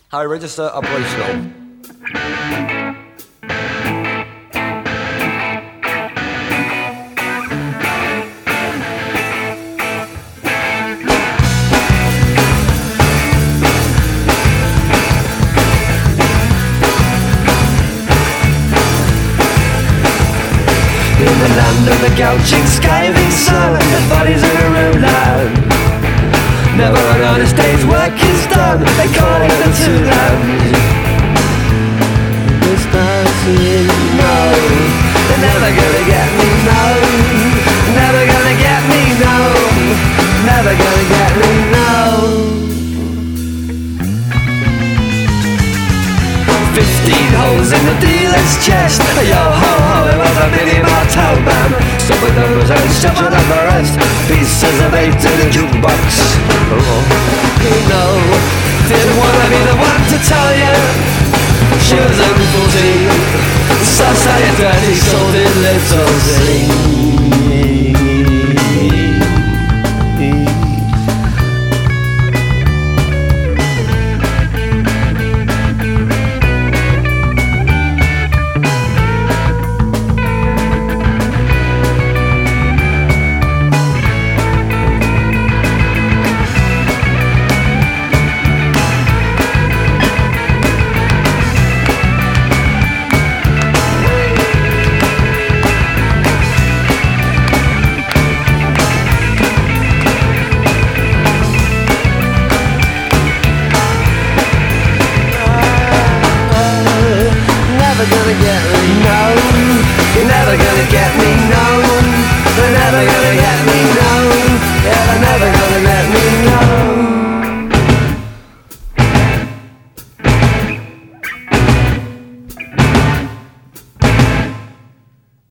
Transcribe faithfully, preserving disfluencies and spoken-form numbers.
Hi, register operational. In the land of the gouching, skiving sun, the bodies of a ruler. Never an honest day's work is done, they call it the two land. This dancing, no, they're never gonna get me, no. Never gonna get me, no. Never gonna get me, no. Fifteen holes in the dealer's chest. Yo ho ho, it was a mini Martel band. Some with numbers and shuffled up the rest. Pieces of eight to the jukebox. Oh, you know, didn't wanna be the one to tell you. She was only fourteen. So say it dirty, sold in little things.